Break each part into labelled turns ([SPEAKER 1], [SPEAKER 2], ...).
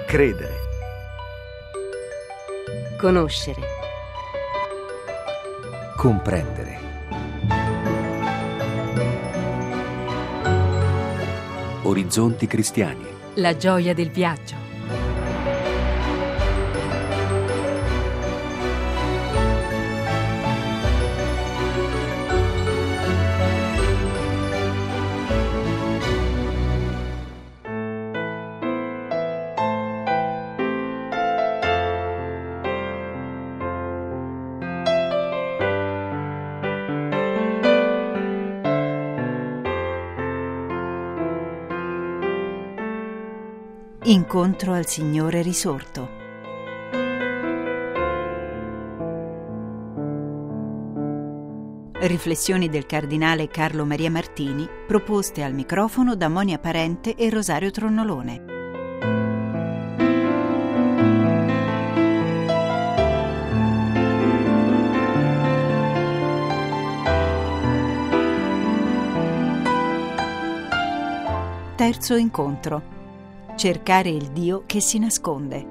[SPEAKER 1] Credere.
[SPEAKER 2] Conoscere.
[SPEAKER 1] Comprendere. Orizzonti cristiani.
[SPEAKER 2] La gioia del viaggio.
[SPEAKER 3] Incontro al Signore risorto. Riflessioni del cardinale Carlo Maria Martini, proposte al microfono da Monia Parente e Rosario Tronnolone. Terzo incontro. Cercare il Dio che si nasconde.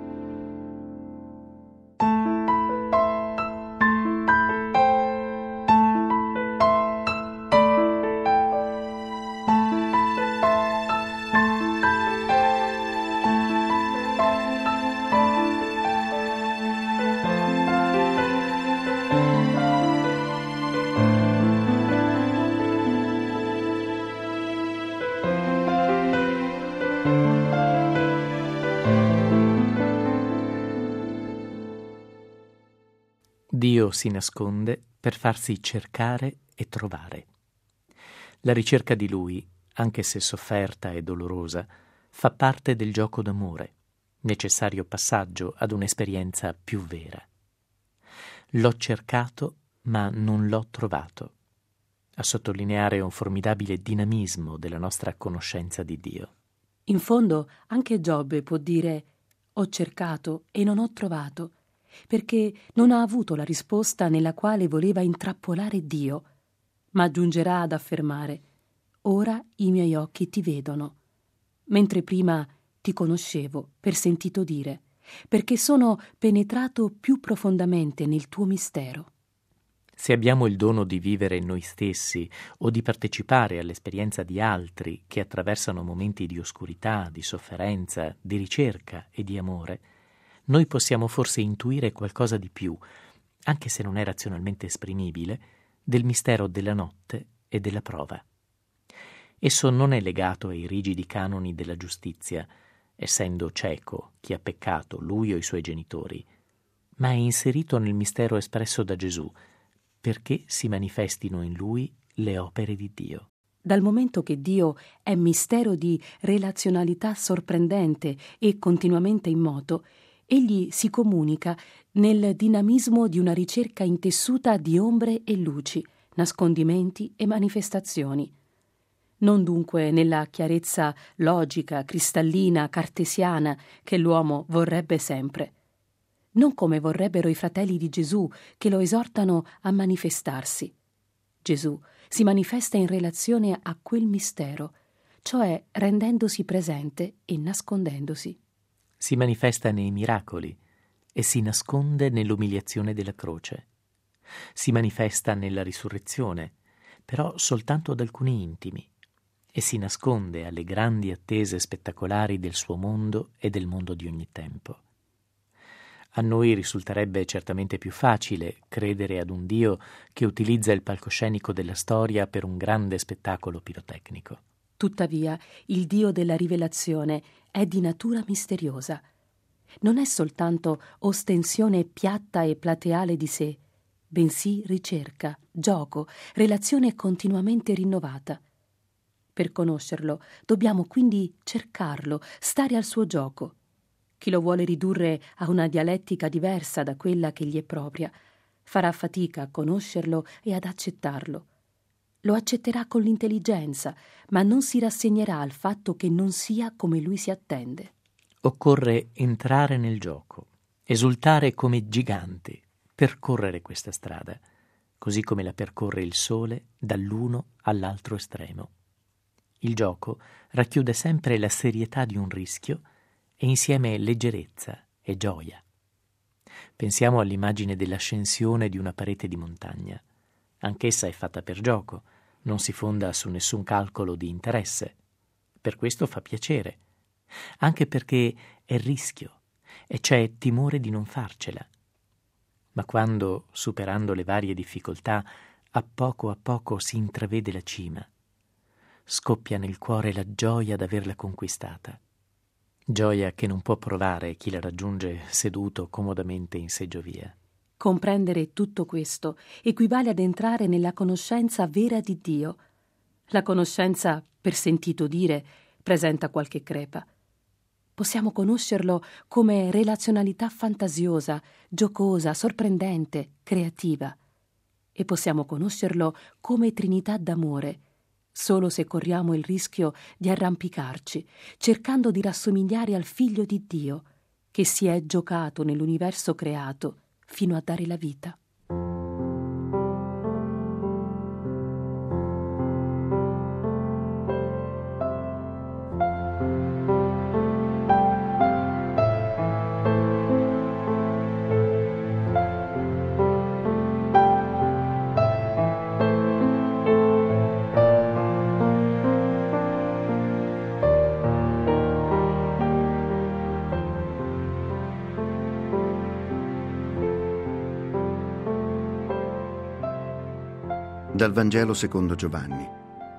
[SPEAKER 4] Dio si nasconde per farsi cercare e trovare. La ricerca di Lui, anche se sofferta e dolorosa, fa parte del gioco d'amore, necessario passaggio ad un'esperienza più vera. L'ho cercato, ma non l'ho trovato, a sottolineare un formidabile dinamismo della nostra conoscenza di Dio.
[SPEAKER 5] In fondo, anche Giobbe può dire: ho cercato e non ho trovato, perché non ha avuto la risposta nella quale voleva intrappolare Dio, ma giungerà ad affermare: ora i miei occhi ti vedono, mentre prima ti conoscevo per sentito dire, perché sono penetrato più profondamente nel tuo mistero.
[SPEAKER 4] Se abbiamo il dono di vivere noi stessi o di partecipare all'esperienza di altri che attraversano momenti di oscurità, di sofferenza, di ricerca e di amore, noi possiamo forse intuire qualcosa di più, anche se non è razionalmente esprimibile, del mistero della notte e della prova. Esso non è legato ai rigidi canoni della giustizia, essendo cieco chi ha peccato, lui o i suoi genitori, ma è inserito nel mistero espresso da Gesù, perché si manifestino in lui le opere di Dio.
[SPEAKER 5] Dal momento che Dio è mistero di relazionalità sorprendente e continuamente in moto, egli si comunica nel dinamismo di una ricerca intessuta di ombre e luci, nascondimenti e manifestazioni. Non dunque nella chiarezza logica, cristallina, cartesiana che l'uomo vorrebbe sempre. Non come vorrebbero i fratelli di Gesù che lo esortano a manifestarsi. Gesù si manifesta in relazione a quel mistero, cioè rendendosi presente e nascondendosi.
[SPEAKER 4] Si manifesta nei miracoli e si nasconde nell'umiliazione della croce. Si manifesta nella risurrezione, però soltanto ad alcuni intimi, e si nasconde alle grandi attese spettacolari del suo mondo e del mondo di ogni tempo. A noi risulterebbe certamente più facile credere ad un Dio che utilizza il palcoscenico della storia per un grande spettacolo pirotecnico.
[SPEAKER 5] Tuttavia, il Dio della rivelazione è di natura misteriosa. Non è soltanto ostensione piatta e plateale di sé, bensì ricerca, gioco, relazione continuamente rinnovata. Per conoscerlo, dobbiamo quindi cercarlo, stare al suo gioco. Chi lo vuole ridurre a una dialettica diversa da quella che gli è propria, farà fatica a conoscerlo e ad accettarlo. Lo accetterà con l'intelligenza, ma non si rassegnerà al fatto che non sia come lui si attende.
[SPEAKER 4] Occorre entrare nel gioco, esultare come giganti, percorrere questa strada, così come la percorre il sole dall'uno all'altro estremo. Il gioco racchiude sempre la serietà di un rischio e insieme leggerezza e gioia. Pensiamo all'immagine dell'ascensione di una parete di montagna. Anch'essa è fatta per gioco, non si fonda su nessun calcolo di interesse. Per questo fa piacere, anche perché è rischio e c'è timore di non farcela. Ma quando, superando le varie difficoltà, a poco si intravede la cima, scoppia nel cuore la gioia d'averla conquistata. Gioia che non può provare chi la raggiunge seduto comodamente in seggiovia.
[SPEAKER 5] Comprendere tutto questo equivale ad entrare nella conoscenza vera di Dio. La conoscenza, per sentito dire, presenta qualche crepa. Possiamo conoscerlo come relazionalità fantasiosa, giocosa, sorprendente, creativa. E possiamo conoscerlo come Trinità d'amore, solo se corriamo il rischio di arrampicarci, cercando di rassomigliare al Figlio di Dio, che si è giocato nell'universo creato fino a dare la vita.
[SPEAKER 6] Dal Vangelo secondo Giovanni.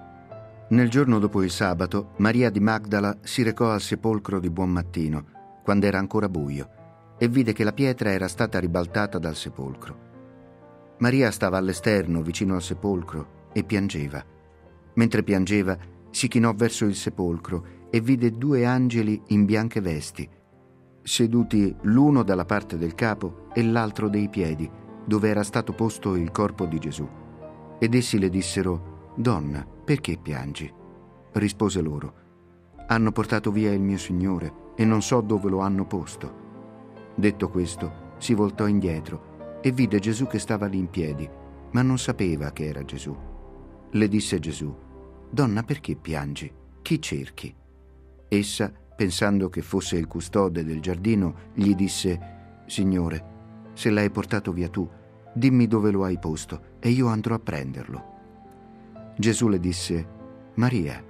[SPEAKER 6] Nel giorno dopo il sabato, Maria di Magdala si recò al sepolcro di buon mattino, quando era ancora buio, e vide che la pietra era stata ribaltata dal sepolcro. Maria stava all'esterno, vicino al sepolcro, e piangeva. Mentre piangeva, si chinò verso il sepolcro e vide 2 angeli in bianche vesti, seduti l'uno dalla parte del capo e l'altro dei piedi, dove era stato posto il corpo di Gesù. Ed essi le dissero: «Donna, perché piangi?» Rispose loro: «Hanno portato via il mio Signore e non so dove lo hanno posto». Detto questo, si voltò indietro e vide Gesù che stava lì in piedi, ma non sapeva che era Gesù. Le disse Gesù: «Donna, perché piangi? Chi cerchi?» Essa, pensando che fosse il custode del giardino, gli disse: «Signore, se l'hai portato via tu, dimmi dove lo hai posto e io andrò a prenderlo». Gesù le disse: «Maria».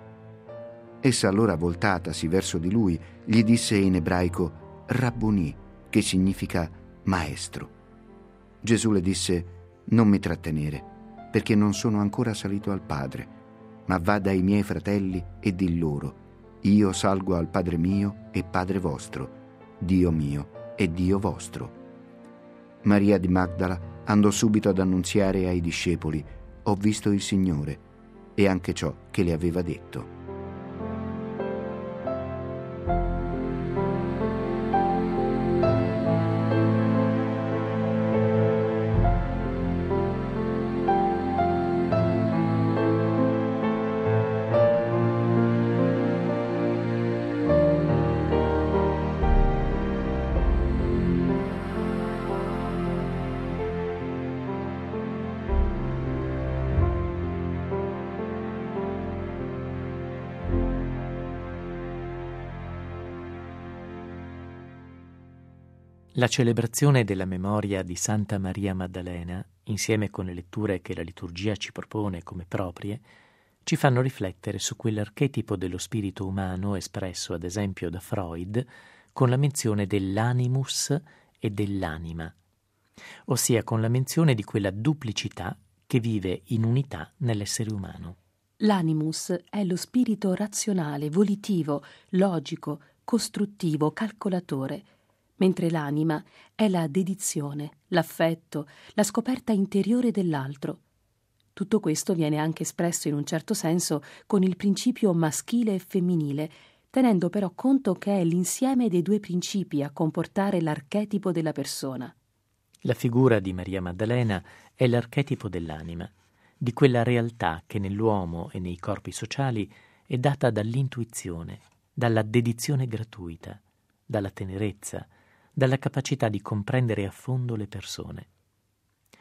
[SPEAKER 6] Essa allora, voltatasi verso di lui, gli disse in ebraico Rabboni, che significa maestro. Gesù le disse: «Non mi trattenere, perché non sono ancora salito al Padre, ma va dai miei fratelli e di loro: io salgo al Padre mio e Padre vostro, Dio mio e Dio vostro». Maria di Magdala andò subito ad annunziare ai discepoli: «Ho visto il Signore», e anche ciò che le aveva detto.
[SPEAKER 4] La celebrazione della memoria di Santa Maria Maddalena, insieme con le letture che la liturgia ci propone come proprie, ci fanno riflettere su quell'archetipo dello spirito umano espresso ad esempio da Freud con la menzione dell'animus e dell'anima, ossia con la menzione di quella duplicità che vive in unità nell'essere umano.
[SPEAKER 5] L'animus è lo spirito razionale, volitivo, logico, costruttivo, calcolatore, mentre l'anima è la dedizione, l'affetto, la scoperta interiore dell'altro. Tutto questo viene anche espresso in un certo senso con il principio maschile e femminile, tenendo però conto che è l'insieme dei 2 principi a comportare l'archetipo della persona.
[SPEAKER 4] La figura di Maria Maddalena è l'archetipo dell'anima, di quella realtà che nell'uomo e nei corpi sociali è data dall'intuizione, dalla dedizione gratuita, dalla tenerezza, dalla capacità di comprendere a fondo le persone.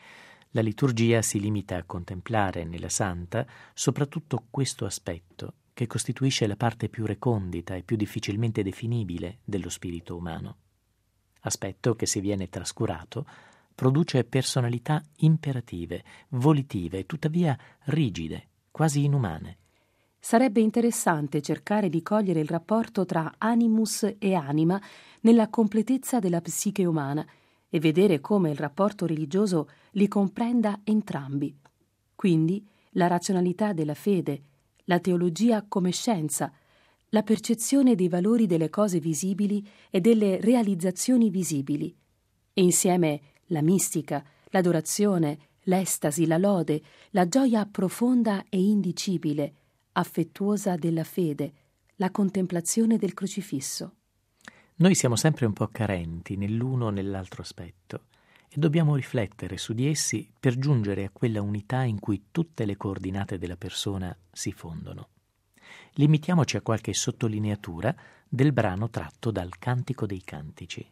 [SPEAKER 4] La liturgia si limita a contemplare nella santa soprattutto questo aspetto, che costituisce la parte più recondita e più difficilmente definibile dello spirito umano. Aspetto che, se viene trascurato, produce personalità imperative, volitive, tuttavia rigide, quasi inumane.
[SPEAKER 5] Sarebbe interessante cercare di cogliere il rapporto tra animus e anima nella completezza della psiche umana e vedere come il rapporto religioso li comprenda entrambi. Quindi la razionalità della fede, la teologia come scienza, la percezione dei valori delle cose visibili e delle realizzazioni visibili, e insieme la mistica, l'adorazione, l'estasi, la lode, la gioia profonda e indicibile, affettuosa della fede, la contemplazione del crocifisso.
[SPEAKER 4] Noi siamo sempre un po' carenti nell'uno o nell'altro aspetto e dobbiamo riflettere su di essi per giungere a quella unità in cui tutte le coordinate della persona si fondono. Limitiamoci a qualche sottolineatura del brano tratto dal Cantico dei Cantici.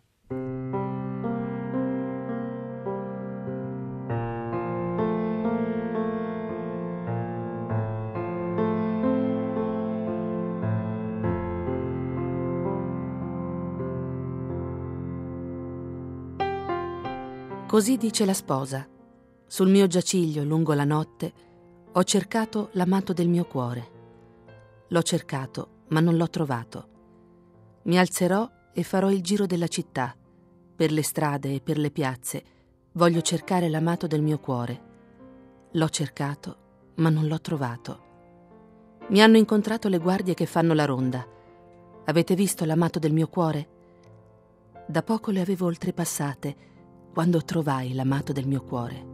[SPEAKER 7] Così dice la sposa: sul mio giaciglio lungo la notte ho cercato l'amato del mio cuore. L'ho cercato, ma non l'ho trovato. Mi alzerò e farò il giro della città. Per le strade e per le piazze voglio cercare l'amato del mio cuore. L'ho cercato, ma non l'ho trovato. Mi hanno incontrato le guardie che fanno la ronda. Avete visto l'amato del mio cuore? Da poco le avevo oltrepassate quando trovai l'amato del mio cuore.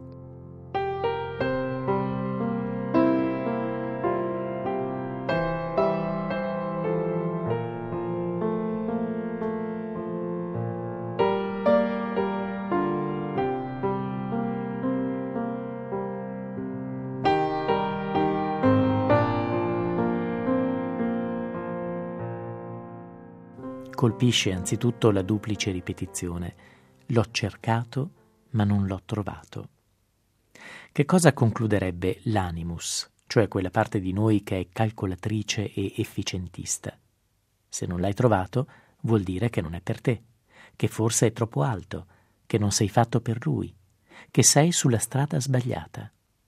[SPEAKER 4] Colpisce anzitutto la duplice ripetizione: l'ho cercato, ma non l'ho trovato. Che cosa concluderebbe l'animus, cioè quella parte di noi che è calcolatrice e efficientista? Se non l'hai trovato, vuol dire che non è per te, che forse è troppo alto, che non sei fatto per lui, che sei sulla strada sbagliata.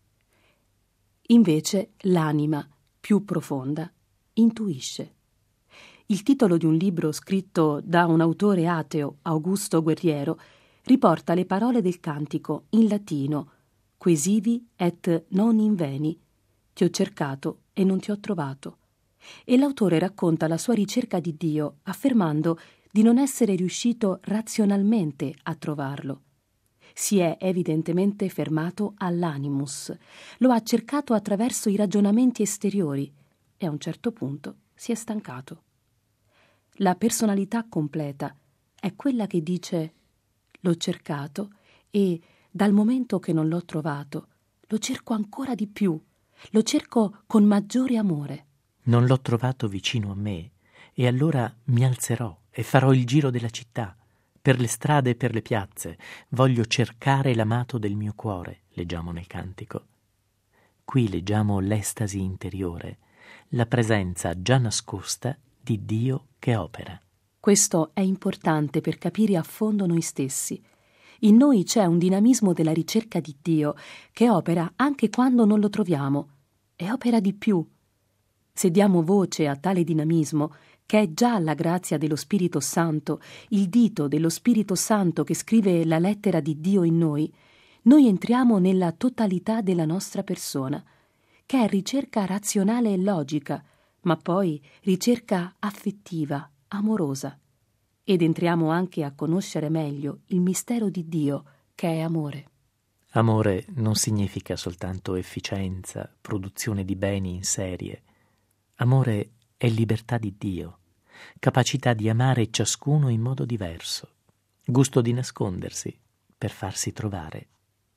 [SPEAKER 5] Invece l'anima, più profonda, intuisce. Il titolo di un libro scritto da un autore ateo, Augusto Guerriero, riporta le parole del cantico in latino: quesivi et non inveni, ti ho cercato e non ti ho trovato. E l'autore racconta la sua ricerca di Dio, affermando di non essere riuscito razionalmente a trovarlo. Si è evidentemente fermato all'animus, lo ha cercato attraverso i ragionamenti esteriori e a un certo punto si è stancato. La personalità completa è quella che dice: l'ho cercato e, dal momento che non l'ho trovato, lo cerco ancora di più, lo cerco con maggiore amore.
[SPEAKER 4] Non l'ho trovato vicino a me, e allora mi alzerò e farò il giro della città. Per le strade e per le piazze voglio cercare l'amato del mio cuore, leggiamo nel cantico. Qui leggiamo l'estasi interiore, la presenza già nascosta di Dio che opera.
[SPEAKER 5] Questo è importante per capire a fondo noi stessi. In noi c'è un dinamismo della ricerca di Dio che opera anche quando non lo troviamo, e opera di più. Se diamo voce a tale dinamismo, che è già la grazia dello Spirito Santo, il dito dello Spirito Santo che scrive la lettera di Dio in noi entriamo nella totalità della nostra persona, che è ricerca razionale e logica, ma poi ricerca affettiva, amorosa. Ed entriamo anche a conoscere meglio il mistero di Dio, che è amore.
[SPEAKER 4] Amore non significa soltanto efficienza, produzione di beni in serie. Amore è libertà di Dio, capacità di amare ciascuno in modo diverso, gusto di nascondersi per farsi trovare.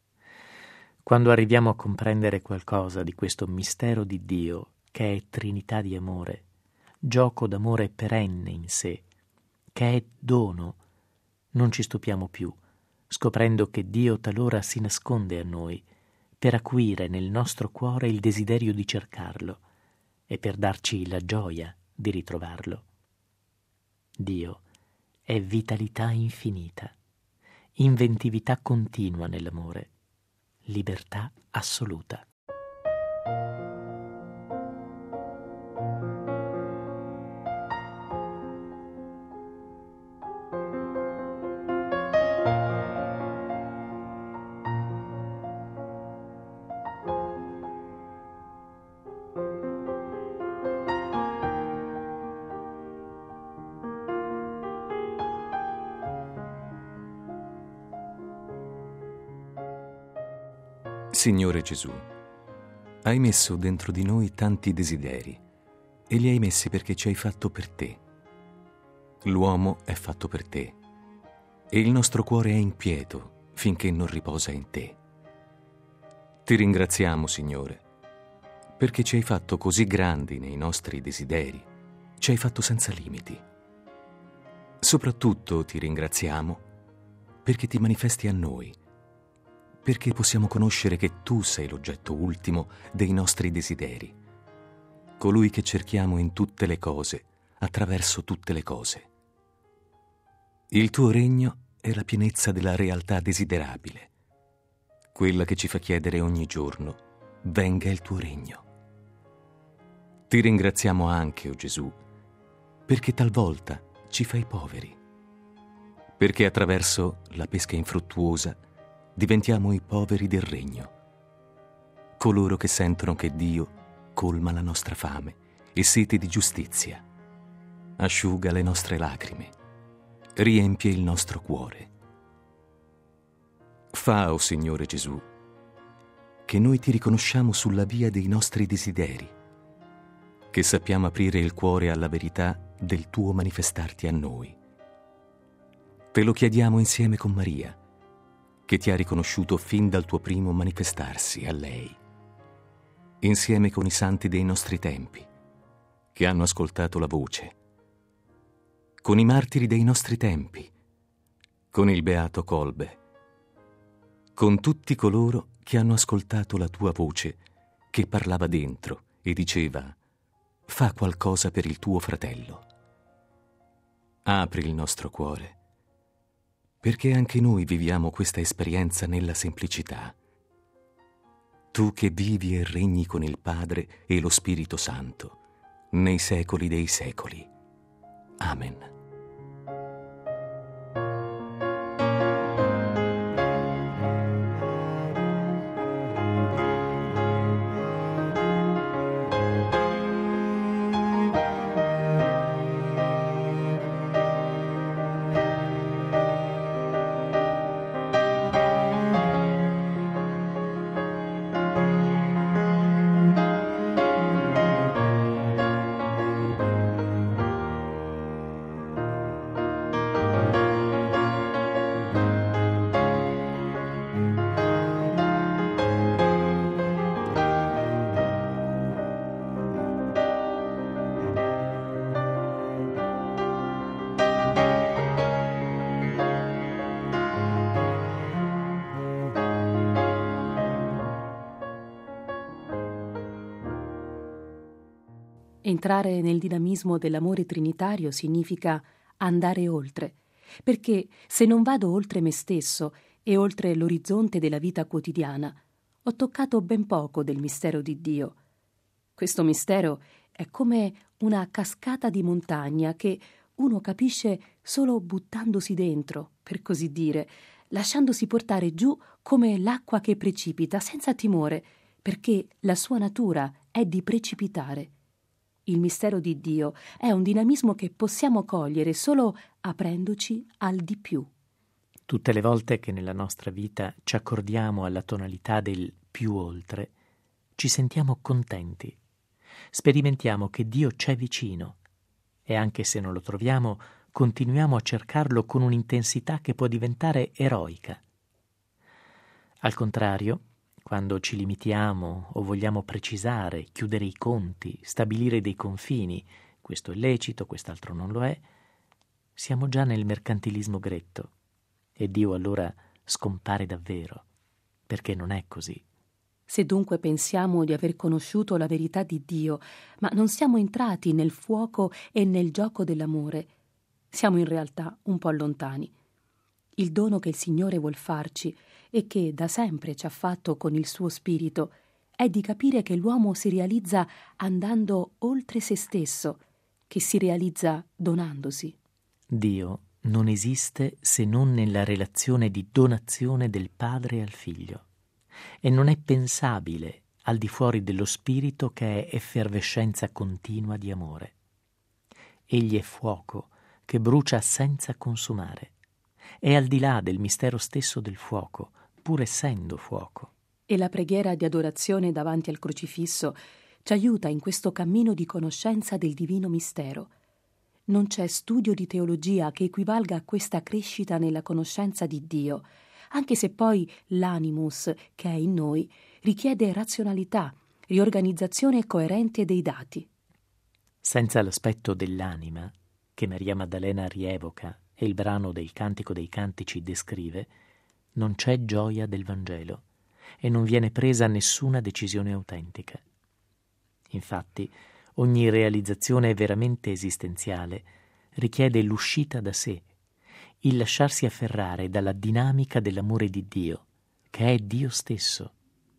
[SPEAKER 4] Quando arriviamo a comprendere qualcosa di questo mistero di Dio, che è Trinità di amore, gioco d'amore perenne in sé, che è dono, non ci stupiamo più, scoprendo che Dio talora si nasconde a noi per acuire nel nostro cuore il desiderio di cercarlo e per darci la gioia di ritrovarlo. Dio è vitalità infinita, inventività continua nell'amore, libertà assoluta.
[SPEAKER 8] Signore Gesù, hai messo dentro di noi tanti desideri e li hai messi perché ci hai fatto per te. L'uomo è fatto per te e il nostro cuore è inquieto finché non riposa in te. Ti ringraziamo, Signore, perché ci hai fatto così grandi nei nostri desideri, ci hai fatto senza limiti. Soprattutto ti ringraziamo perché ti manifesti a noi, perché possiamo conoscere che tu sei l'oggetto ultimo dei nostri desideri, colui che cerchiamo in tutte le cose, attraverso tutte le cose. Il tuo regno è la pienezza della realtà desiderabile, quella che ci fa chiedere ogni giorno: venga il tuo regno. Ti ringraziamo anche, o Gesù, perché talvolta ci fai poveri, perché attraverso la pesca infruttuosa diventiamo i poveri del regno, coloro che sentono che Dio colma la nostra fame e sete di giustizia, asciuga le nostre lacrime, riempie il nostro cuore. Fa, o Signore Gesù, che noi ti riconosciamo sulla via dei nostri desideri, che sappiamo aprire il cuore alla verità del tuo manifestarti a noi. Te lo chiediamo insieme con Maria, che ti ha riconosciuto fin dal tuo primo manifestarsi a lei, insieme con i santi dei nostri tempi, che hanno ascoltato la voce, con i martiri dei nostri tempi, con il beato Colbe, con tutti coloro che hanno ascoltato la tua voce che parlava dentro e diceva: fa qualcosa per il tuo fratello. Apri il nostro cuore, perché anche noi viviamo questa esperienza nella semplicità. Tu che vivi e regni con il Padre e lo Spirito Santo, nei secoli dei secoli. Amen.
[SPEAKER 5] Entrare nel dinamismo dell'amore trinitario significa andare oltre, perché se non vado oltre me stesso e oltre l'orizzonte della vita quotidiana, ho toccato ben poco del mistero di Dio. Questo mistero è come una cascata di montagna che uno capisce solo buttandosi dentro, per così dire, lasciandosi portare giù come l'acqua che precipita senza timore, perché la sua natura è di precipitare. Il mistero di Dio è un dinamismo che possiamo cogliere solo aprendoci al di più.
[SPEAKER 4] Tutte le volte che nella nostra vita ci accordiamo alla tonalità del più oltre, ci sentiamo contenti. Sperimentiamo che Dio c'è vicino e anche se non lo troviamo, continuiamo a cercarlo con un'intensità che può diventare eroica. Al contrario, quando ci limitiamo o vogliamo precisare, chiudere i conti, stabilire dei confini, questo è lecito, quest'altro non lo è, siamo già nel mercantilismo gretto e Dio allora scompare davvero, perché non è così.
[SPEAKER 5] Se dunque pensiamo di aver conosciuto la verità di Dio, ma non siamo entrati nel fuoco e nel gioco dell'amore, siamo in realtà un po' lontani. Il dono che il Signore vuol farci e che da sempre ci ha fatto con il suo spirito è di capire che l'uomo si realizza andando oltre se stesso, che si realizza donandosi.
[SPEAKER 4] Dio non esiste se non nella relazione di donazione del Padre al Figlio e non è pensabile al di fuori dello Spirito che è effervescenza continua di amore. Egli è fuoco che brucia senza consumare. È al di là del mistero stesso del fuoco, pur essendo fuoco.
[SPEAKER 5] E la preghiera di adorazione davanti al crocifisso ci aiuta in questo cammino di conoscenza del divino mistero. Non c'è studio di teologia che equivalga a questa crescita nella conoscenza di Dio, anche se poi l'animus che è in noi richiede razionalità, riorganizzazione coerente dei dati.
[SPEAKER 4] Senza l'aspetto dell'anima, che Maria Maddalena rievoca e il brano del Cantico dei Cantici descrive, non c'è gioia del Vangelo e non viene presa nessuna decisione autentica. Infatti, ogni realizzazione veramente esistenziale richiede l'uscita da sé, il lasciarsi afferrare dalla dinamica dell'amore di Dio, che è Dio stesso.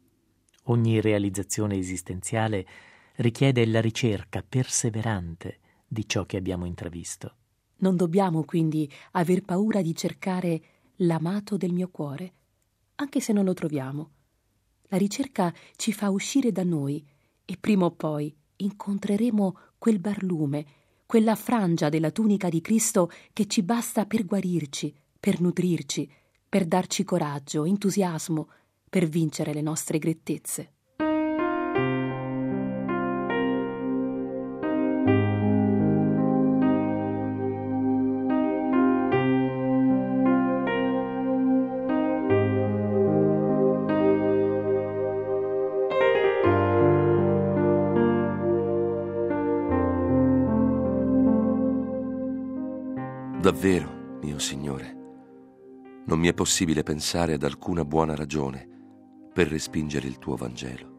[SPEAKER 4] Ogni realizzazione esistenziale richiede la ricerca perseverante di ciò che abbiamo intravisto.
[SPEAKER 5] Non dobbiamo quindi aver paura di cercare l'amato del mio cuore, anche se non lo troviamo. La ricerca ci fa uscire da noi e prima o poi incontreremo quel barlume, quella frangia della tunica di Cristo che ci basta per guarirci, per nutrirci, per darci coraggio, entusiasmo, per vincere le nostre grettezze.
[SPEAKER 9] Davvero, mio Signore, non mi è possibile pensare ad alcuna buona ragione per respingere il tuo Vangelo.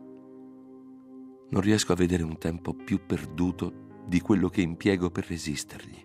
[SPEAKER 9] Non riesco a vedere un tempo più perduto di quello che impiego per resistergli.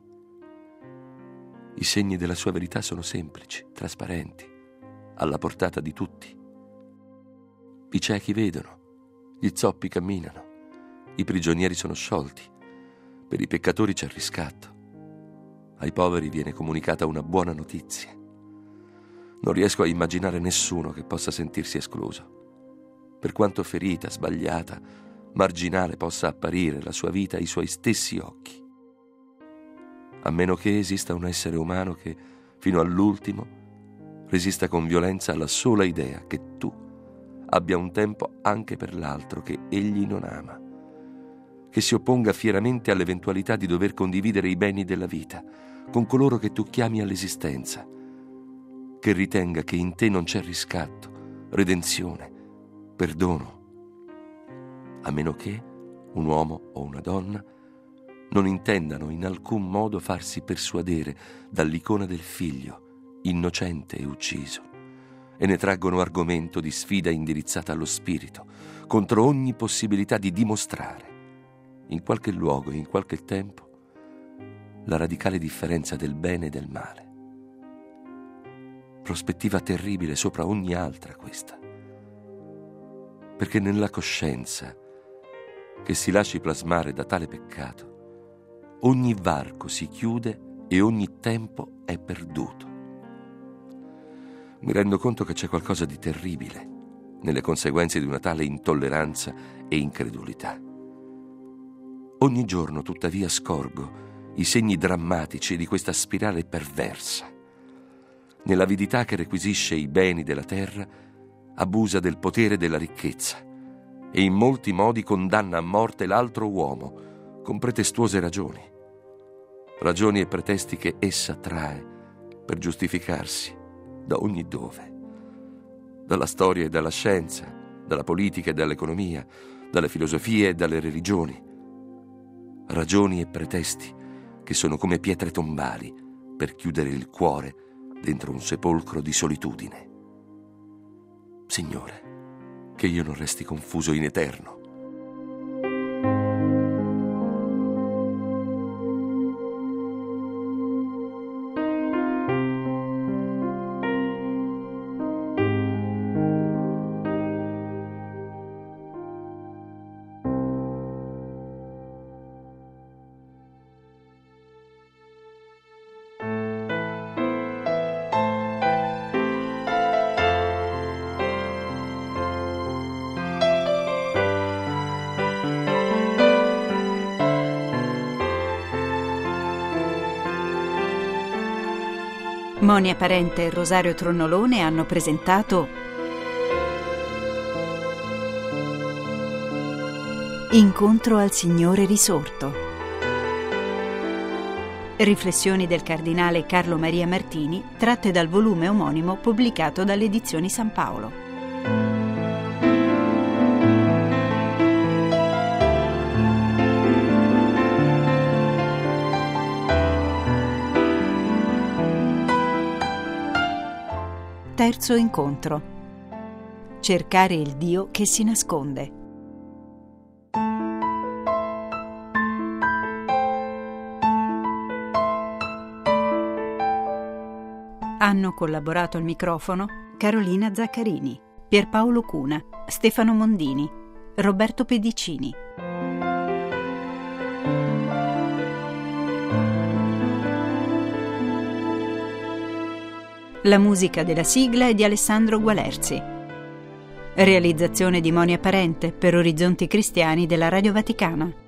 [SPEAKER 9] I segni della sua verità sono semplici, trasparenti, alla portata di tutti. I ciechi vedono, gli zoppi camminano, i prigionieri sono sciolti, per i peccatori c'è il riscatto. Ai poveri viene comunicata una buona notizia. Non riesco a immaginare nessuno che possa sentirsi escluso. Per quanto ferita, sbagliata, marginale possa apparire la sua vita ai suoi stessi occhi. A meno che esista un essere umano che, fino all'ultimo, resista con violenza alla sola idea che tu abbia un tempo anche per l'altro che egli non ama, che si opponga fieramente all'eventualità di dover condividere i beni della vita con coloro che tu chiami all'esistenza, che ritenga che in te non c'è riscatto, redenzione, perdono, a meno che un uomo o una donna non intendano in alcun modo farsi persuadere dall'icona del figlio, innocente e ucciso, e ne traggono argomento di sfida indirizzata allo spirito, contro ogni possibilità di dimostrare, in qualche luogo e in qualche tempo, la radicale differenza del bene e del male. Prospettiva terribile sopra ogni altra questa, perché nella coscienza che si lasci plasmare da tale peccato, ogni varco si chiude e ogni tempo è perduto. Mi rendo conto che c'è qualcosa di terribile nelle conseguenze di una tale intolleranza e incredulità. Ogni giorno, tuttavia, scorgo i segni drammatici di questa spirale perversa. Nell'avidità che requisisce i beni della terra, abusa del potere e della ricchezza e in molti modi condanna a morte l'altro uomo con pretestuose ragioni e pretesti che essa trae per giustificarsi da ogni dove, dalla storia e dalla scienza, dalla politica e dall'economia, dalle filosofie e dalle religioni. Ragioni e pretesti che sono come pietre tombali per chiudere il cuore dentro un sepolcro di solitudine. Signore, che io non resti confuso in eterno.
[SPEAKER 3] Monia Parente e Rosario Tronnolone hanno presentato Incontro al Signore risorto. Riflessioni del cardinale Carlo Maria Martini tratte dal volume omonimo pubblicato dalle Edizioni San Paolo. Terzo incontro. Cercare il Dio che si nasconde. Hanno collaborato al microfono Carolina Zaccarini, Pierpaolo Cuna, Stefano Mondini, Roberto Pedicini. La musica della sigla è di Alessandro Gualerzi. Realizzazione di Monia Parente per Orizzonti Cristiani della Radio Vaticana.